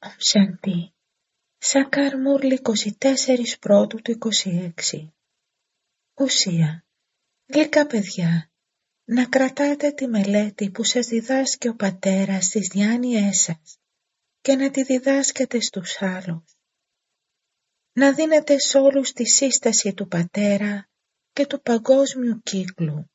Σάντι. Σάκαρ Μούρλη 24 Πρώτου του 26. Ουσία. Γλυκά παιδιά, να κρατάτε τη μελέτη που σας διδάσκει ο πατέρας στις διάνοιές σας και να τη διδάσκετε στους άλλους. Να δίνετε σ' όλους τη σύσταση του πατέρα και του παγκόσμιου κύκλου.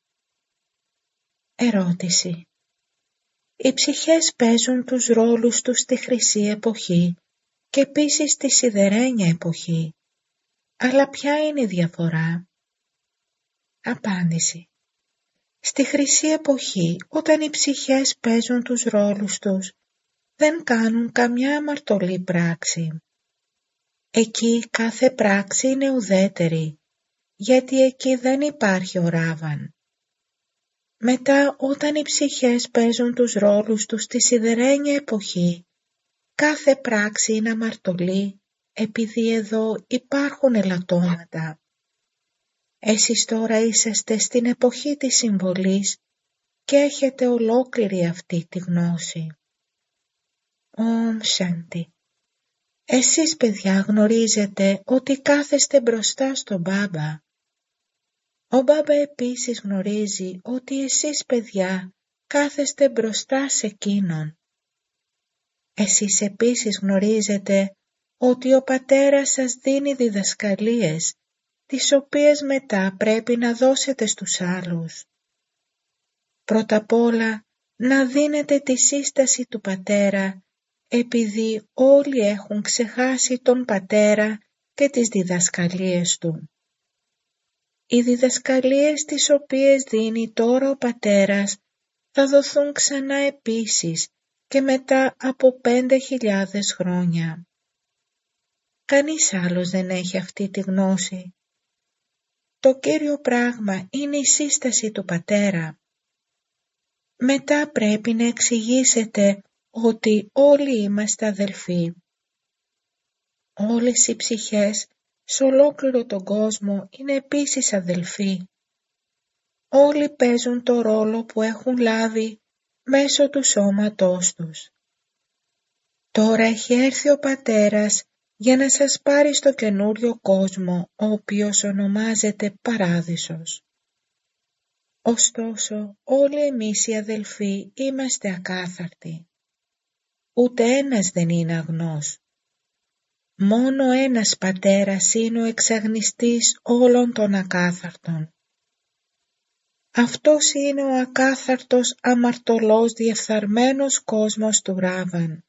Ερώτηση. Οι ψυχές παίζουν τους ρόλους τους στη χρυσή εποχή και επίσης στη σιδερένια εποχή. Αλλά ποια είναι η διαφορά? Απάντηση. Στη χρυσή εποχή, όταν οι ψυχές παίζουν τους ρόλους τους, δεν κάνουν καμιά αμαρτωλή πράξη. Εκεί κάθε πράξη είναι ουδέτερη, γιατί εκεί δεν υπάρχει ο Ράβαν. Μετά, όταν οι ψυχές παίζουν τους ρόλους τους στη σιδερένια εποχή, κάθε πράξη είναι αμαρτωλή, επειδή εδώ υπάρχουν ελαττώματα. Εσείς τώρα είσαστε στην εποχή της συμβολής και έχετε ολόκληρη αυτή τη γνώση. Ομ Σάντι. Εσείς παιδιά γνωρίζετε ότι κάθεστε μπροστά στον Μπάμπα. Ο Μπάμπα επίσης γνωρίζει ότι εσείς παιδιά κάθεστε μπροστά σε εκείνον. Εσείς επίσης γνωρίζετε ότι ο πατέρας σας δίνει διδασκαλίες, τις οποίες μετά πρέπει να δώσετε στους άλλους. Πρώτα απ' όλα να δίνετε τη σύσταση του πατέρα, επειδή όλοι έχουν ξεχάσει τον πατέρα και τις διδασκαλίες του. Οι διδασκαλίες τις οποίες δίνει τώρα ο πατέρας θα δοθούν ξανά επίσης και μετά από 5.000 χρόνια. Κανείς άλλος δεν έχει αυτή τη γνώση. Το κύριο πράγμα είναι η σύσταση του πατέρα. Μετά πρέπει να εξηγήσετε ότι όλοι είμαστε αδελφοί. Όλες οι ψυχές σε ολόκληρο τον κόσμο είναι επίσης αδελφοί. Όλοι παίζουν το ρόλο που έχουν λάβει μέσω του σώματός τους. Τώρα έχει έρθει ο πατέρας για να σας πάρει στο καινούριο κόσμο, ο οποίος ονομάζεται Παράδεισος. Ωστόσο, όλοι εμείς οι αδελφοί είμαστε ακάθαρτοι. Ούτε ένας δεν είναι αγνός. Μόνο ένας πατέρας είναι ο εξαγνιστής όλων των ακάθαρτων. Αυτός είναι ο ακάθαρτος αμαρτωλός διεφθαρμένος κόσμος του Ράβαν.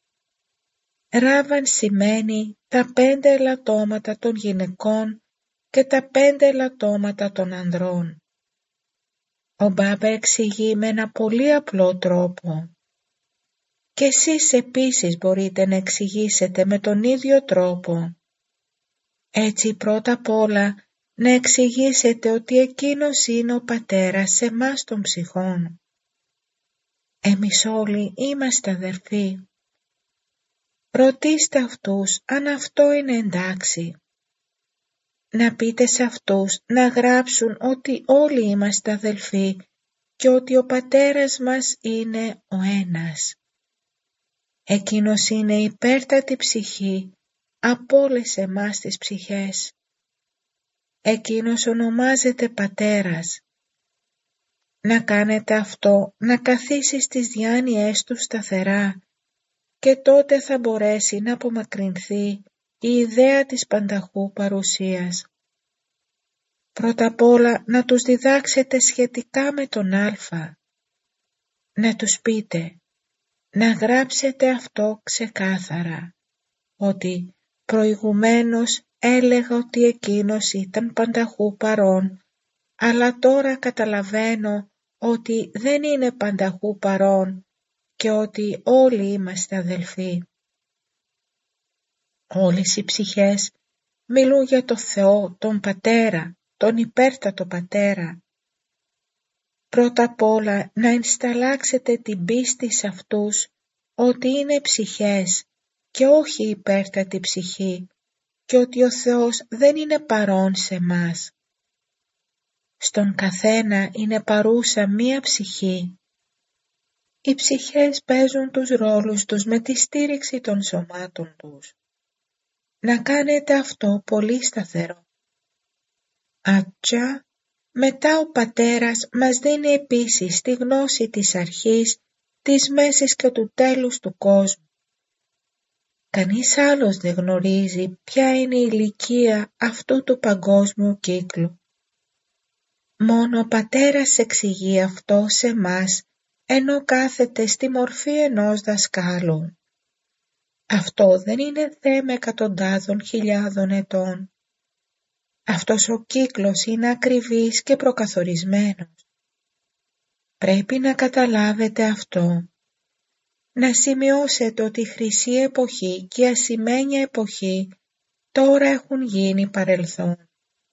Ράβαν σημαίνει τα 5 ελαττώματα των γυναικών και τα 5 ελαττώματα των ανδρών. Ο Μπάμπα εξηγεί με ένα πολύ απλό τρόπο. Και εσείς επίσης μπορείτε να εξηγήσετε με τον ίδιο τρόπο. Έτσι πρώτα απ' όλα να εξηγήσετε ότι εκείνος είναι ο πατέρας σε εμάς των ψυχών. Εμείς όλοι είμαστε αδερφοί. Ρωτήστε αυτούς αν αυτό είναι εντάξει. Να πείτε σε αυτούς να γράψουν ότι όλοι είμαστε αδελφοί και ότι ο πατέρας μας είναι ο ένας. Εκείνος είναι η υπέρτατη ψυχή από όλες εμάς τις ψυχές. Εκείνος ονομάζεται πατέρας. Να κάνετε αυτό, να καθίσει στις διάνοιές του σταθερά και τότε θα μπορέσει να απομακρυνθεί η ιδέα της πανταχού παρουσίας. Πρώτα απ' όλα να τους διδάξετε σχετικά με τον Α. Να τους πείτε, να γράψετε αυτό ξεκάθαρα, ότι προηγουμένως έλεγα ότι εκείνος ήταν πανταχού παρόν, αλλά τώρα καταλαβαίνω ότι δεν είναι πανταχού παρόν και ότι όλοι είμαστε αδελφοί. Όλες οι ψυχές μιλούν για το Θεό, τον Πατέρα, τον υπέρτατο Πατέρα. Πρώτα απ' όλα να ενσταλλάξετε την πίστη σε αυτούς ότι είναι ψυχές και όχι υπέρτατη ψυχή και ότι ο Θεός δεν είναι παρόν σε μας. Στον καθένα είναι παρούσα μία ψυχή. οι ψυχές παίζουν τους ρόλους τους με τη στήριξη των σωμάτων τους. Να κάνετε αυτό πολύ σταθερό. Άτσα, μετά ο Πατέρας μας δίνει επίσης τη γνώση της αρχής, της μέσης και του τέλους του κόσμου. Κανείς άλλος δεν γνωρίζει ποια είναι η ηλικία αυτού του παγκόσμιου κύκλου. Μόνο ο Πατέρας εξηγεί αυτό σε εμάς, ενώ κάθεται στη μορφή ενός δασκάλου. Αυτό δεν είναι θέμα εκατοντάδων χιλιάδων ετών. Αυτός ο κύκλος είναι ακριβής και προκαθορισμένος. Πρέπει να καταλάβετε αυτό. Να σημειώσετε ότι η χρυσή εποχή και η ασημένια εποχή τώρα έχουν γίνει παρελθόν.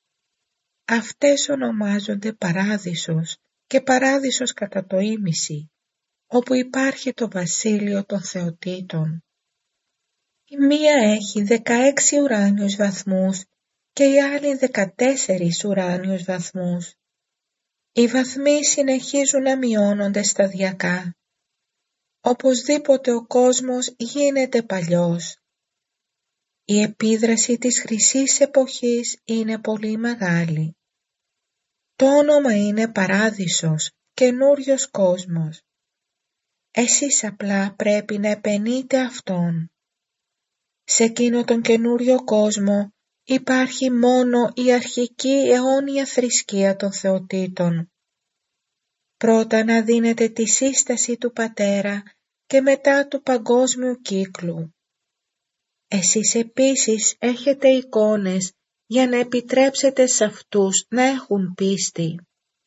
Αυτές ονομάζονται παράδεισος και παράδεισος κατά το ήμιση, όπου υπάρχει το βασίλειο των θεοτήτων. Η μία έχει 16 ουράνιους βαθμούς και η άλλη 14 ουράνιους βαθμούς. Οι βαθμοί συνεχίζουν να μειώνονται σταδιακά. Οπωσδήποτε ο κόσμος γίνεται παλιός. Η επίδραση της χρυσής εποχής είναι πολύ μεγάλη. Το όνομα είναι παράδεισος, καινούριος κόσμος. Εσείς απλά πρέπει να επενείτε αυτόν. Σε εκείνο τον καινούριο κόσμο υπάρχει μόνο η αρχική αιώνια θρησκεία των θεοτήτων. Πρώτα να δίνετε τη σύσταση του Πατέρα και μετά του παγκόσμιου κύκλου. Εσείς επίσης έχετε εικόνες για να επιτρέψετε σε αυτούς να έχουν πίστη.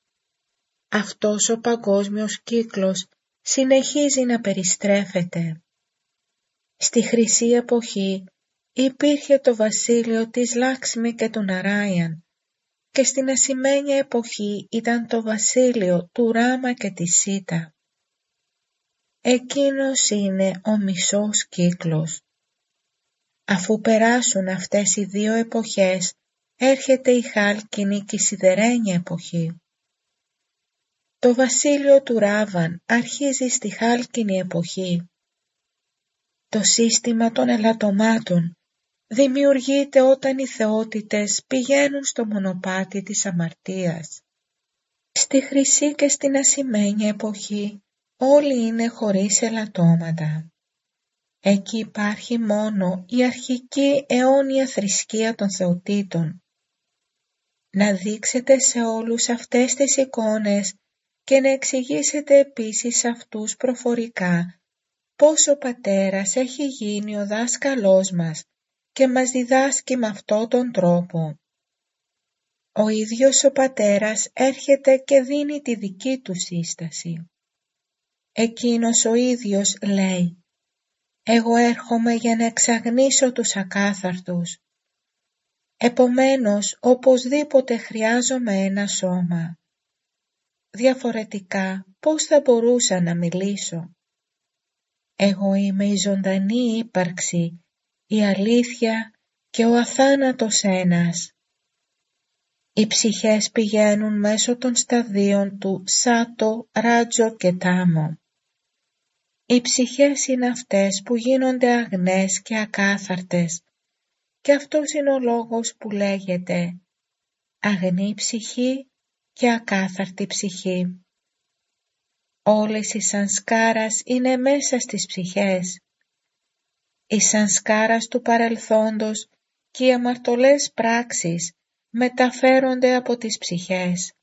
Αυτός ο παγκόσμιος κύκλος συνεχίζει να περιστρέφεται. Στη χρυσή εποχή υπήρχε το βασίλειο της Λάξμη και του Ναράιαν και στην ασημένια εποχή ήταν το βασίλειο του Ράμα και της Σίτα. Εκείνος είναι ο μισός κύκλος. Αφού περάσουν αυτές οι δύο εποχές, έρχεται η χάλκινη και η σιδερένια εποχή. Το βασίλειο του Ράβαν αρχίζει στη χάλκινη εποχή. Το σύστημα των ελαττωμάτων δημιουργείται όταν οι θεότητες πηγαίνουν στο μονοπάτι της αμαρτίας. Στη χρυσή και στην ασημένια εποχή όλοι είναι χωρίς ελαττώματα. Εκεί υπάρχει μόνο η αρχική αιώνια θρησκεία των θεοτήτων. Να δείξετε σε όλους αυτές τις εικόνες και να εξηγήσετε επίσης σε αυτούς προφορικά πώς ο Πατέρας έχει γίνει ο δάσκαλός μας και μας διδάσκει με αυτόν τον τρόπο. Ο ίδιος ο Πατέρας έρχεται και δίνει τη δική του σύσταση. Εκείνος ο ίδιος λέει «Εγώ έρχομαι για να εξαγνίσω τους ακάθαρτους». Επομένως, οπωσδήποτε χρειάζομαι ένα σώμα. Διαφορετικά, πώς θα μπορούσα να μιλήσω. Εγώ είμαι η ζωντανή ύπαρξη, η αλήθεια και ο αθάνατος ένας. Οι ψυχές πηγαίνουν μέσω των σταδίων του Σάτο, Ράτζο και Τάμο. Οι ψυχές είναι αυτές που γίνονται αγνές και ακάθαρτες και αυτός είναι ο λόγος που λέγεται αγνή ψυχή και ακάθαρτη ψυχή. Όλες οι σανσκάρας είναι μέσα στις ψυχές. Οι σανσκάρας του παρελθόντος και οι αμαρτωλές πράξεις μεταφέρονται από τις ψυχές.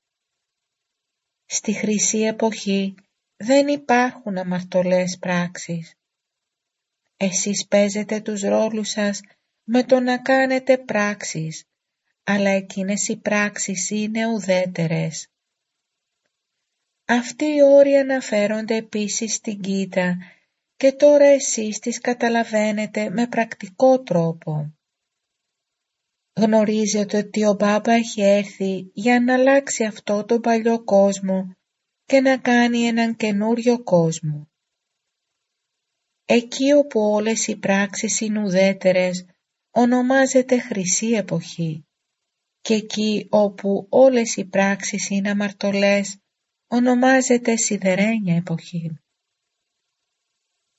Στη χρυσή εποχή δεν υπάρχουν αμαρτωλές πράξεις. Εσείς παίζετε τους ρόλους σας με το να κάνετε πράξεις, αλλά εκείνες οι πράξεις είναι ουδέτερες. Αυτοί οι όροι αναφέρονται επίσης στην Γκίτα και τώρα εσείς τις καταλαβαίνετε με πρακτικό τρόπο. Γνωρίζετε ότι ο Μπάμπα έχει έρθει για να αλλάξει αυτό τον παλιό κόσμο και να κάνει έναν καινούριο κόσμο. Εκεί όπου όλες οι πράξεις είναι ουδέτερες ονομάζεται χρυσή εποχή και εκεί όπου όλες οι πράξεις είναι αμαρτωλές ονομάζεται σιδερένια εποχή.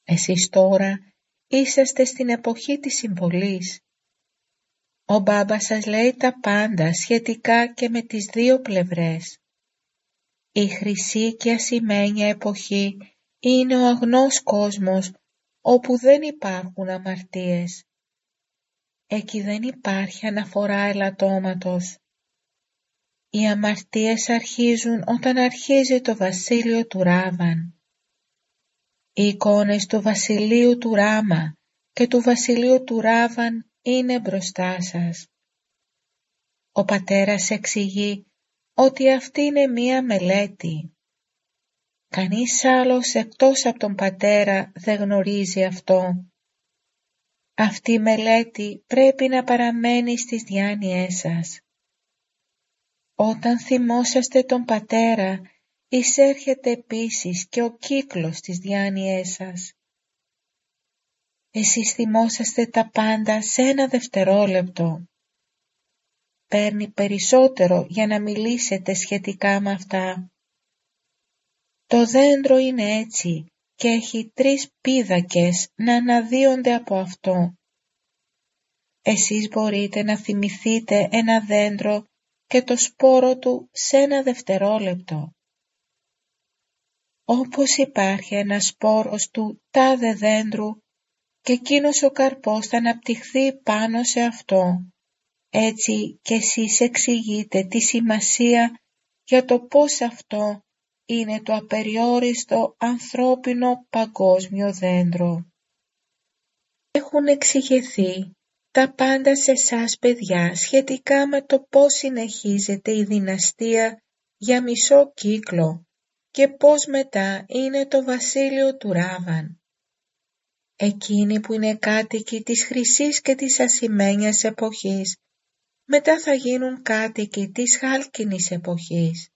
Εσείς τώρα είσαστε στην εποχή της συμβολής. Ο Μπάμπας σας λέει τα πάντα σχετικά και με τις δύο πλευρές. Η χρυσή και ασημένια εποχή είναι ο αγνός κόσμος όπου δεν υπάρχουν αμαρτίες. Εκεί δεν υπάρχει αναφορά ελαττώματος. Οι αμαρτίες αρχίζουν όταν αρχίζει το βασίλειο του Ράβαν. Οι εικόνες του βασιλείου του Ράμα και του βασιλείου του Ράβαν είναι μπροστά σας. Ο πατέρας εξηγεί ότι αυτή είναι μία μελέτη. Κανείς άλλος εκτός από τον πατέρα δεν γνωρίζει αυτό. Αυτή η μελέτη πρέπει να παραμένει στις διάνοιές σας. Όταν θυμόσαστε τον πατέρα, εισέρχεται επίσης και ο κύκλος στις διάνοιές σας. Εσείς θυμόσαστε τα πάντα σε ένα δευτερόλεπτο. Παίρνει περισσότερο για να μιλήσετε σχετικά με αυτά. Το δέντρο είναι έτσι και έχει 3 πίδακες να αναδύονται από αυτό. Εσείς μπορείτε να θυμηθείτε ένα δέντρο και το σπόρο του σε ένα δευτερόλεπτο. Όπως υπάρχει ένας σπόρος του τάδε δέντρου και εκείνος ο καρπός θα αναπτυχθεί πάνω σε αυτό, έτσι και εσείς εξηγείτε τη σημασία για το πώς αυτό είναι το απεριόριστο ανθρώπινο παγκόσμιο δέντρο. Έχουν εξηγηθεί τα πάντα σε εσάς παιδιά σχετικά με το πώς συνεχίζεται η δυναστεία για μισό κύκλο και πώς μετά είναι το βασίλειο του Ράβαν. Εκείνοι που είναι κάτοικοι της χρυσής και της ασημένιας εποχής μετά θα γίνουν κάτοικοι της χάλκινης εποχής.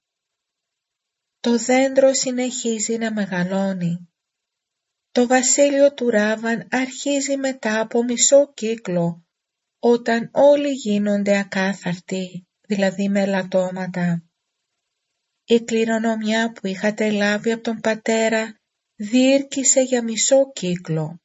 Το δέντρο συνεχίζει να μεγαλώνει. Το βασίλειο του Ράβαν αρχίζει μετά από μισό κύκλο, όταν όλοι γίνονται ακάθαρτοι, δηλαδή με ελαττώματα. Η κληρονομιά που είχατε λάβει από τον πατέρα διήρκησε για μισό κύκλο.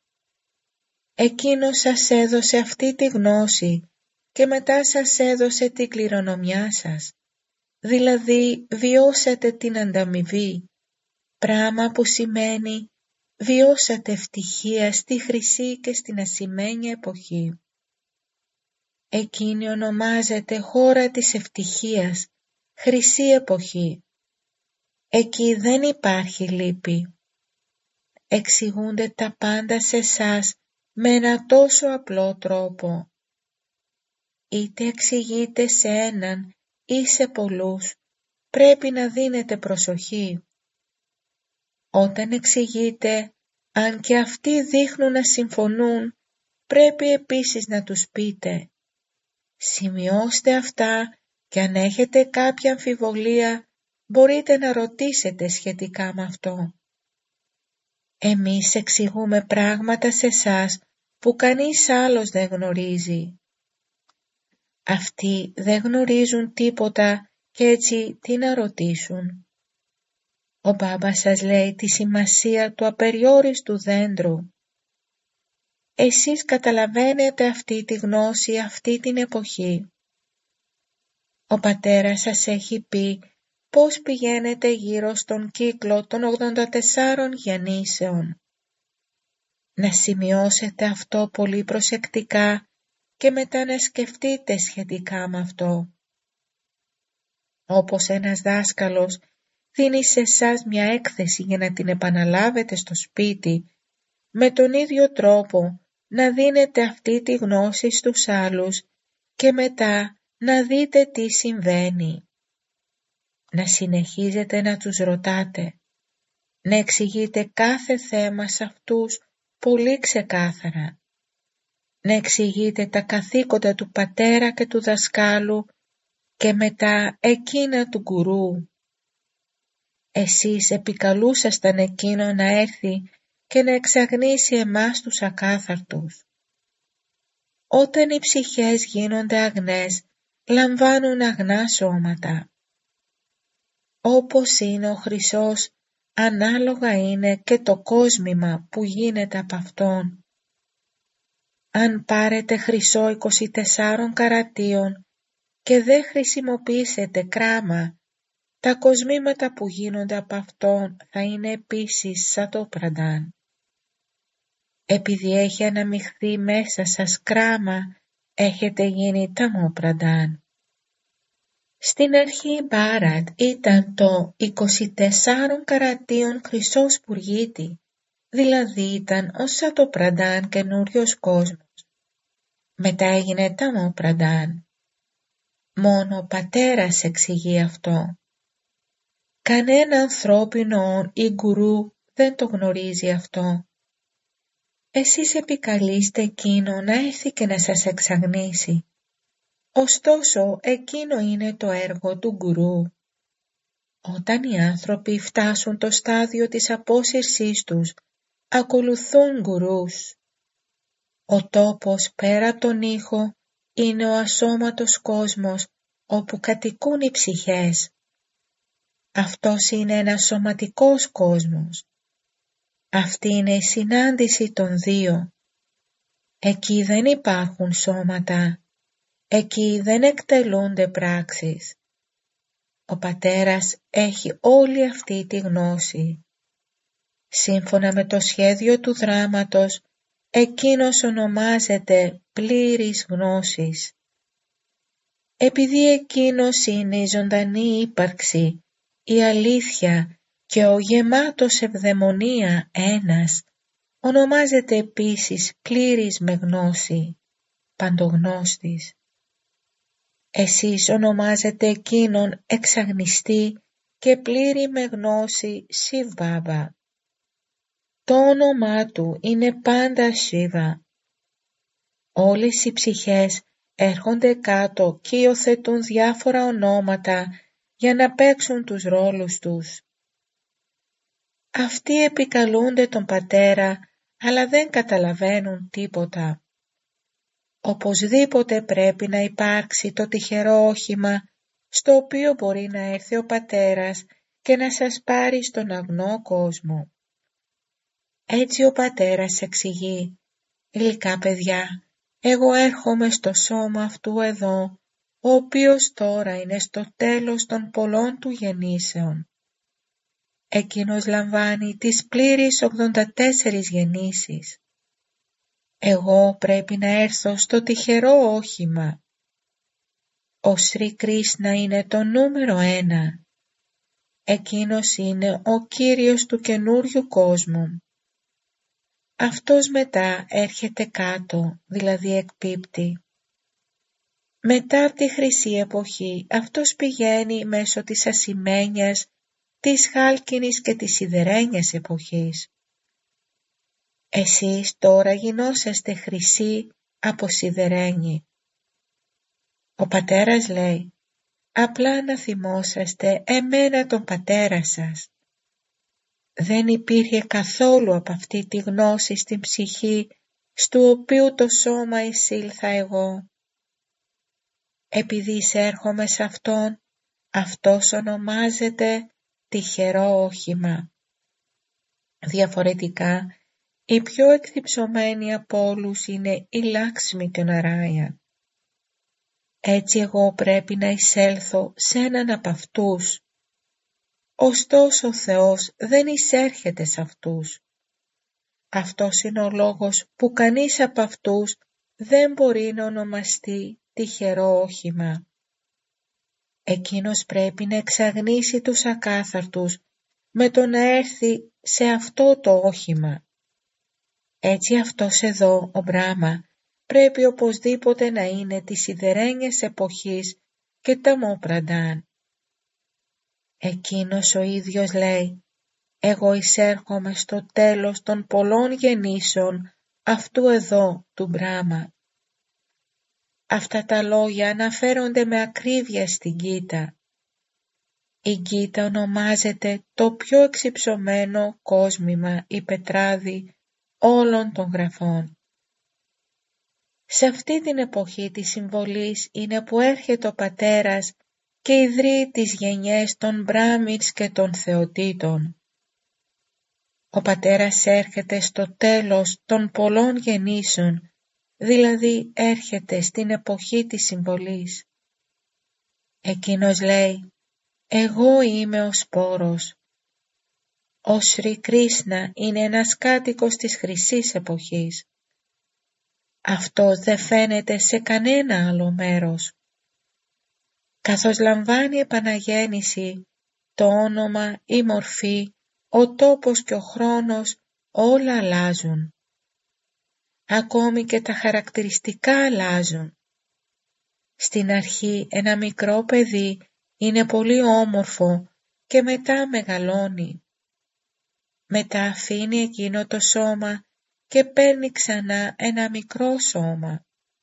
Εκείνος σας έδωσε αυτή τη γνώση και μετά σας έδωσε την κληρονομιά σας, δηλαδή βιώσατε την ανταμοιβή, πράγμα που σημαίνει βιώσατε ευτυχία στη χρυσή και στην ασημένια εποχή. Εκείνη ονομάζεται χώρα της ευτυχίας, χρυσή εποχή. Εκεί δεν υπάρχει λύπη. Εξηγούνται τα πάντα σε εσάς με ένα τόσο απλό τρόπο. Είτε εξηγείτε σε έναν ή σε πολλούς, πρέπει να δίνετε προσοχή. Όταν εξηγείτε, αν και αυτοί δείχνουν να συμφωνούν, πρέπει επίσης να τους πείτε. Σημειώστε αυτά και αν έχετε κάποια αμφιβολία, μπορείτε να ρωτήσετε σχετικά με αυτό. Εμείς εξηγούμε πράγματα σε εσάς που κανείς άλλος δεν γνωρίζει. Αυτοί δεν γνωρίζουν τίποτα και έτσι τι να ρωτήσουν. Ο Μπάμπας σας λέει τη σημασία του απεριόριστου δέντρου. Εσείς καταλαβαίνετε αυτή τη γνώση αυτή την εποχή. Ο πατέρας σας έχει πει πώς πηγαίνετε γύρω στον κύκλο των 84 γεννήσεων. Να σημειώσετε αυτό πολύ προσεκτικά και μετά να σκεφτείτε σχετικά με αυτό. Όπως ένας δάσκαλος δίνει σε εσάς μια έκθεση για να την επαναλάβετε στο σπίτι, με τον ίδιο τρόπο να δίνετε αυτή τη γνώση στους άλλους και μετά να δείτε τι συμβαίνει. Να συνεχίζετε να τους ρωτάτε, να εξηγείτε κάθε θέμα σε αυτούς πολύ ξεκάθαρα, να εξηγείτε τα καθήκοντα του πατέρα και του δασκάλου και μετά εκείνα του γκουρού. Εσείς επικαλούσασταν εκείνο να έρθει και να εξαγνίσει εμάς τους ακάθαρτους. Όταν οι ψυχές γίνονται αγνές, λαμβάνουν αγνά σώματα. Όπως είναι ο χρυσός, ανάλογα είναι και το κόσμημα που γίνεται από αυτόν. Αν πάρετε χρυσό 24 καρατίων και δεν χρησιμοποιήσετε κράμα, τα κοσμήματα που γίνονται από αυτόν θα είναι επίσης σαν το πραντάν. Επειδή έχει αναμειχθεί μέσα σας κράμα, έχετε γίνει ταμό πραντάν. Στην αρχή η Μπάρατ ήταν το 24 καρατίων χρυσό σπουργίτη, δηλαδή ήταν όσα το πραντάν καινούριος κόσμος. Μετά έγινε ταμό πραντάν. Μόνο ο πατέρας εξηγεί αυτό. Κανένα ανθρώπινο ή γκουρού δεν το γνωρίζει αυτό. Εσείς επικαλείστε εκείνο να έρθει και να σας εξαγνίσει. Ωστόσο, εκείνο είναι το έργο του γκουρού. Όταν οι άνθρωποι φτάσουν το στάδιο της απόσυρσής τους, ακολουθούν γκουρούς. Ο τόπος πέρα από τον ήχο είναι ο ασώματος κόσμος όπου κατοικούν οι ψυχές. Αυτός είναι ένας σωματικός κόσμος. Αυτή είναι η συνάντηση των δύο. Εκεί δεν υπάρχουν σώματα. Εκεί δεν εκτελούνται πράξεις. Ο πατέρας έχει όλη αυτή τη γνώση. Σύμφωνα με το σχέδιο του δράματος, εκείνος ονομάζεται πλήρης γνώσης. Επειδή εκείνος είναι η ζωντανή ύπαρξη, η αλήθεια και ο γεμάτος ευδαιμονία ένας, ονομάζεται επίσης πλήρης με γνώση, παντογνώστης. Εσείς ονομάζετε εκείνον εξαγνιστή και πλήρη με γνώση Σιβ-Μπάμπα. Το όνομά του είναι πάντα Σίβα. Όλες οι ψυχές έρχονται κάτω και υιοθετούν διάφορα ονόματα για να παίξουν τους ρόλους τους. Αυτοί επικαλούνται τον πατέρα, αλλά δεν καταλαβαίνουν τίποτα. Οπωσδήποτε πρέπει να υπάρξει το τυχερό όχημα, στο οποίο μπορεί να έρθει ο πατέρας και να σας πάρει στον αγνό κόσμο. Έτσι ο πατέρας εξηγεί: «Γλυκά παιδιά, εγώ έρχομαι στο σώμα αυτού εδώ, ο οποίος τώρα είναι στο τέλος των πολλών του γεννήσεων. Εκείνος λαμβάνει τις πλήρεις 84 γεννήσεις. Εγώ πρέπει να έρθω στο τυχερό όχημα. Ο Σρι Κρίσνα είναι το νούμερο 1. Εκείνος είναι ο Κύριος του καινούριου κόσμου. Αυτός μετά έρχεται κάτω, δηλαδή εκπίπτει. Μετά από τη χρυσή εποχή, αυτός πηγαίνει μέσω της ασημένιας, της χάλκινης και της σιδερένιας εποχής. Εσείς τώρα γινόσαστε χρυσοί από σιδερένη. Ο πατέρας λέει: απλά να θυμόσαστε εμένα τον πατέρα σας. Δεν υπήρχε καθόλου από αυτή τη γνώση στην ψυχή, στου οποίου το σώμα εισήλθα εγώ. Επειδή εισέρχομαι σε αυτόν, αυτός ονομάζεται τυχερό όχημα. Διαφορετικά, οι πιο εκδυψωμένοι από όλους είναι η Λάξμη και ο Ναράια. Έτσι εγώ πρέπει να εισέλθω σε έναν από αυτούς. Ωστόσο ο Θεός δεν εισέρχεται σε αυτούς. Αυτός είναι ο λόγος που κανείς από αυτούς δεν μπορεί να ονομαστεί τυχερό όχημα. Εκείνος πρέπει να εξαγνίσει τους ακάθαρτους με το να έρθει σε αυτό το όχημα. Έτσι αυτός εδώ, ο Μπράμα, πρέπει οπωσδήποτε να είναι της σιδερένιας εποχής και ταμό πραντάν. Εκείνος ο ίδιος λέει: εγώ εισέρχομαι στο τέλος των πολλών γεννήσεων αυτού εδώ του Μπράμα. Αυτά τα λόγια αναφέρονται με ακρίβεια στην Γκίτα. Η Γκίτα ονομάζεται το πιο εξυψωμένο κόσμημα ή πετράδι όλων των γραφών. Σε αυτή την εποχή της συμβολής είναι που έρχεται ο πατέρας και ιδρύει τις γενιές των Μπράμιτς και των Θεοτήτων. Ο Πατέρας έρχεται στο τέλος των πολλών γεννήσεων, δηλαδή έρχεται στην εποχή της συμβολής. Εκείνος λέει «Εγώ είμαι ο σπόρος». Ο Σρι Κρίσνα είναι ένας κάτοικος της χρυσής εποχής. Αυτός δεν φαίνεται σε κανένα άλλο μέρος. Καθώς λαμβάνει επαναγέννηση, το όνομα, η μορφή, ο τόπος και ο χρόνος όλα αλλάζουν. Ακόμη και τα χαρακτηριστικά αλλάζουν. Στην αρχή ένα μικρό παιδί είναι πολύ όμορφο και μετά μεγαλώνει. Μετά αφήνει εκείνο το σώμα και παίρνει ξανά ένα μικρό σώμα.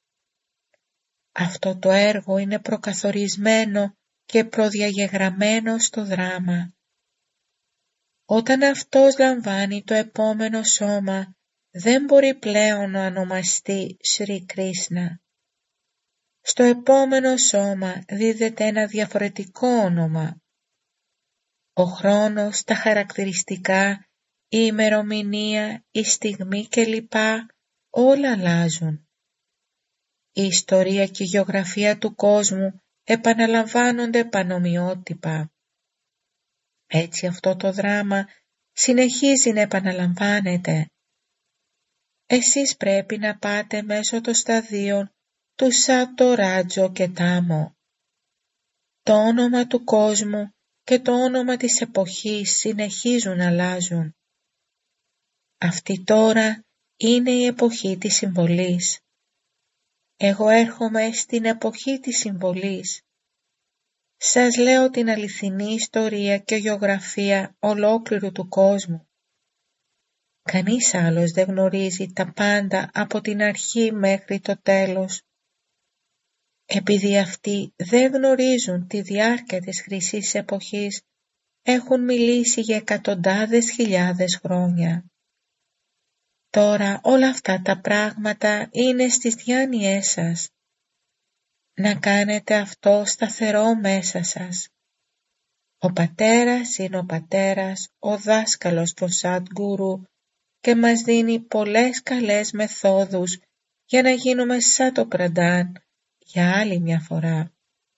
Αυτό το έργο είναι προκαθορισμένο και προδιαγεγραμμένο στο δράμα. Όταν αυτός λαμβάνει το επόμενο σώμα, δεν μπορεί πλέον να ονομαστεί Σρι Κρίσνα. Στο επόμενο σώμα δίδεται ένα διαφορετικό όνομα. Ο χρόνος, τα χαρακτηριστικά, η ημερομηνία, η στιγμή κλπ. Όλα αλλάζουν. Η ιστορία και η γεωγραφία του κόσμου επαναλαμβάνονται πανομοιότυπα. Έτσι αυτό το δράμα συνεχίζει να επαναλαμβάνεται. Εσείς πρέπει να πάτε μέσω των σταδίων του Σάτο, Ράτζο και Τάμο. Το όνομα του κόσμου και το όνομα της εποχής συνεχίζουν να αλλάζουν. Αυτή τώρα είναι η εποχή της συμβολής. Εγώ έρχομαι στην εποχή της συμβολής. Σας λέω την αληθινή ιστορία και γεωγραφία ολόκληρου του κόσμου. Κανείς άλλος δεν γνωρίζει τα πάντα από την αρχή μέχρι το τέλος. Επειδή αυτοί δεν γνωρίζουν τη διάρκεια της χρυσής εποχής, έχουν μιλήσει για εκατοντάδες χιλιάδες χρόνια. Τώρα όλα αυτά τα πράγματα είναι στις διάνοιές σας. Να κάνετε αυτό σταθερό μέσα σας. Ο Πατέρας είναι ο Πατέρας, ο δάσκαλος του Σαντγκούρου και μας δίνει πολλές καλές μεθόδους για να γίνουμε σαν το Πραντάν για άλλη μια φορά.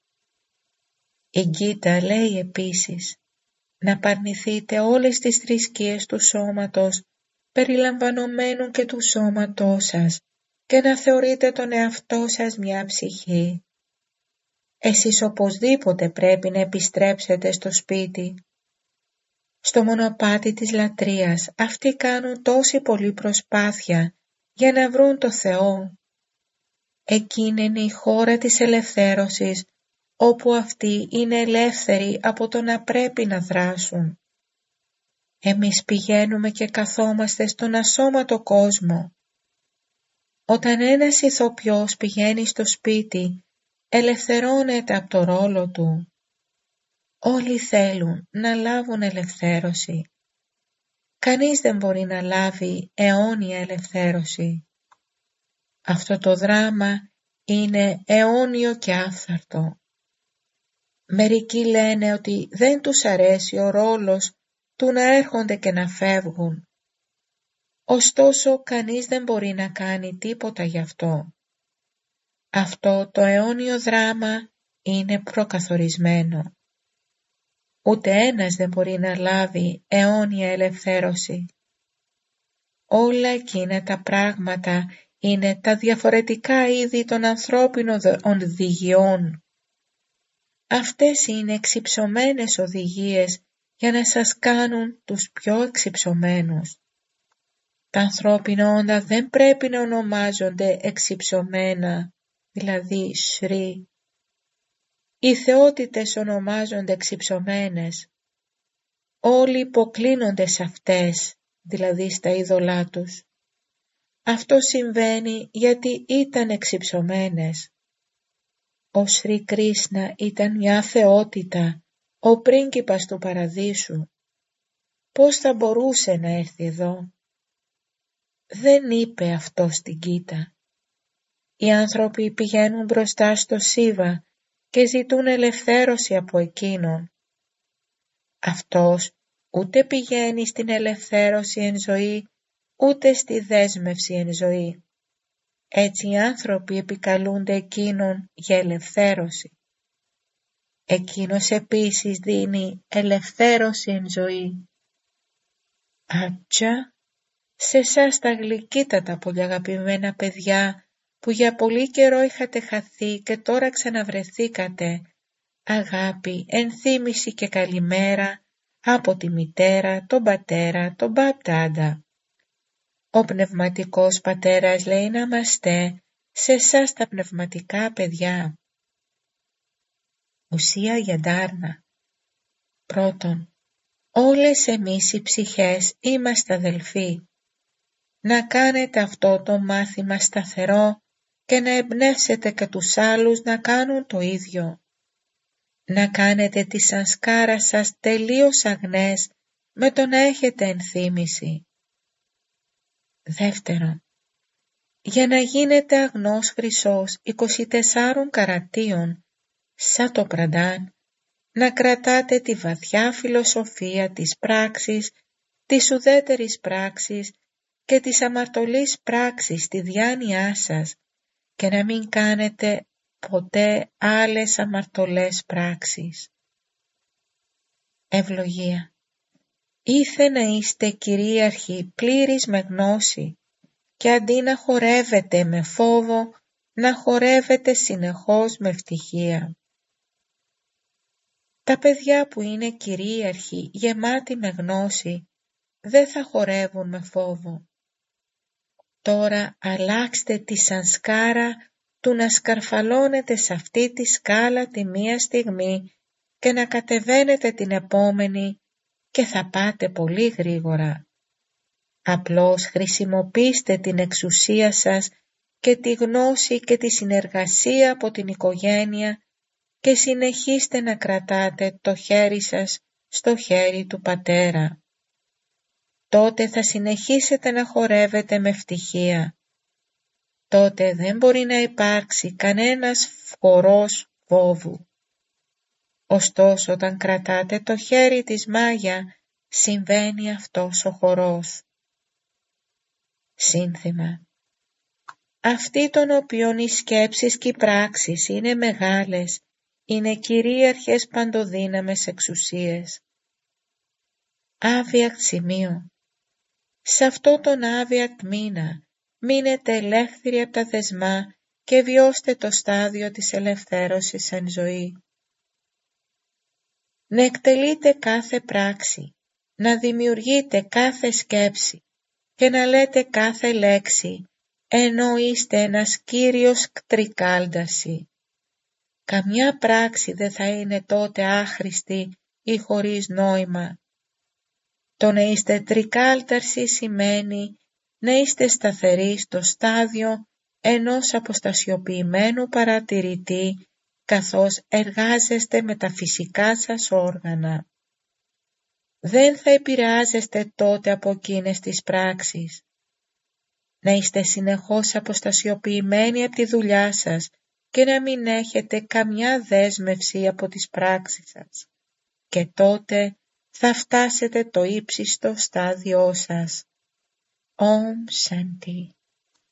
Η Γκίτα λέει επίσης να παρνηθείτε όλες τις θρησκείες του σώματος περιλαμβανομένου και του σώματός σας και να θεωρείτε τον εαυτό σας μια ψυχή. Εσείς οπωσδήποτε πρέπει να επιστρέψετε στο σπίτι. Στο μονοπάτι της λατρείας αυτοί κάνουν τόση πολλή προσπάθεια για να βρουν το Θεό. Εκείνη είναι η χώρα της ελευθέρωσης, όπου αυτοί είναι ελεύθεροι από το να πρέπει να δράσουν. Εμείς πηγαίνουμε και καθόμαστε στον ασώματο κόσμο. Όταν ένας ηθοποιός πηγαίνει στο σπίτι, ελευθερώνεται από το ρόλο του. Όλοι θέλουν να λάβουν ελευθέρωση. Κανείς δεν μπορεί να λάβει αιώνια ελευθέρωση. Αυτό το δράμα είναι αιώνιο και άφθαρτο. Μερικοί λένε ότι δεν τους αρέσει ο ρόλος του να έρχονται και να φεύγουν. Ωστόσο κανείς δεν μπορεί να κάνει τίποτα γι' αυτό. Αυτό το αιώνιο δράμα είναι προκαθορισμένο. Ούτε ένας δεν μπορεί να λάβει αιώνια ελευθέρωση. Όλα εκείνα τα πράγματα είναι τα διαφορετικά είδη των ανθρώπινων οδηγιών. Αυτές είναι εξυψωμένες οδηγίες για να σας κάνουν τους πιο εξυψωμένους. Τα ανθρώπινα όντα δεν πρέπει να ονομάζονται εξυψωμένα, δηλαδή Σρι. Οι θεότητες ονομάζονται εξυψωμένες. Όλοι υποκλίνονται σε αυτές, δηλαδή στα είδωλά τους. Αυτό συμβαίνει γιατί ήταν εξυψωμένες. Ο Σρι Κρίσνα ήταν μια θεότητα, ο πρίγκιπας του Παραδείσου. Πώς θα μπορούσε να έρθει εδώ? Δεν είπε αυτό στην Γκίτα. Οι άνθρωποι πηγαίνουν μπροστά στο Σίβα και ζητούν ελευθέρωση από εκείνον. Αυτός ούτε πηγαίνει στην ελευθέρωση εν ζωή, ούτε στη δέσμευση εν ζωή. Έτσι οι άνθρωποι επικαλούνται εκείνον για ελευθέρωση. Εκείνος επίσης δίνει ελευθέρωση εν ζωή. Άτσα, σε εσάς τα γλυκύτατα πολύ αγαπημένα παιδιά, που για πολύ καιρό είχατε χαθεί και τώρα ξαναβρεθήκατε, αγάπη, ενθύμηση και καλημέρα από τη μητέρα, τον πατέρα, τον μπαπτάντα. Ο πνευματικός πατέρας λέει να είμαστε σε εσάς τα πνευματικά παιδιά. Ουσία για ντάρνα. Πρώτον, όλες εμείς οι ψυχές είμαστε αδελφοί. Να κάνετε αυτό το μάθημα σταθερό και να εμπνεύσετε και τους άλλους να κάνουν το ίδιο. Να κάνετε τη σανσκάρα σας τελείως αγνές με το να έχετε ενθύμηση. Δεύτερον, για να γίνετε αγνός χρυσός 24 καρατίων, σαν το Πραντάν, να κρατάτε τη βαθιά φιλοσοφία της πράξης, της ουδέτερης πράξης και της αμαρτωλής πράξης στη διάνοιά σας και να μην κάνετε ποτέ άλλες αμαρτωλές πράξεις. Ευλογία. Ήθε να είστε κυρίαρχοι πλήρεις με γνώση και αντί να χορεύετε με φόβο, να χορεύετε συνεχώς με ευτυχία. Τα παιδιά που είναι κυρίαρχοι, γεμάτοι με γνώση, δεν θα χορεύουν με φόβο. Τώρα αλλάξτε τη σανσκάρα του να σκαρφαλώνετε σε αυτή τη σκάλα τη μία στιγμή και να κατεβαίνετε την επόμενη και θα πάτε πολύ γρήγορα. Απλώς χρησιμοποιήστε την εξουσία σας και τη γνώση και τη συνεργασία από την οικογένεια και συνεχίστε να κρατάτε το χέρι σας στο χέρι του Πατέρα. Τότε θα συνεχίσετε να χορεύετε με ευτυχία. Τότε δεν μπορεί να υπάρξει κανένας χορός φόβου. Ωστόσο, όταν κρατάτε το χέρι της Μάγια, συμβαίνει αυτός ο χορός. Σύνθημα. Αυτοί των οποίων οι σκέψεις και οι πράξεις είναι μεγάλες, είναι κυρίαρχες παντοδύναμες εξουσίες. Άβιακτ σημείο. Σε αυτό τον άβιακτ μήνα, μείνετε ελεύθεροι από τα δεσμά και βιώστε το στάδιο της ελευθέρωσης εν ζωή. Να εκτελείτε κάθε πράξη, να δημιουργείτε κάθε σκέψη και να λέτε κάθε λέξη, ενώ είστε ένας κύριος κτρικάλνταση. Καμιά πράξη δεν θα είναι τότε άχρηστη ή χωρίς νόημα. Το να είστε τρικάλταρσοι σημαίνει να είστε σταθεροί στο στάδιο ενός αποστασιοποιημένου παρατηρητή, καθώς εργάζεστε με τα φυσικά σας όργανα. Δεν θα επηρεάζεστε τότε από εκείνες τις πράξεις. Να είστε συνεχώς αποστασιοποιημένοι από τη δουλειά σας και να μην έχετε καμιά δέσμευση από τις πράξεις σας. Και τότε θα φτάσετε το ύψιστο στάδιό σας. Om Shanti.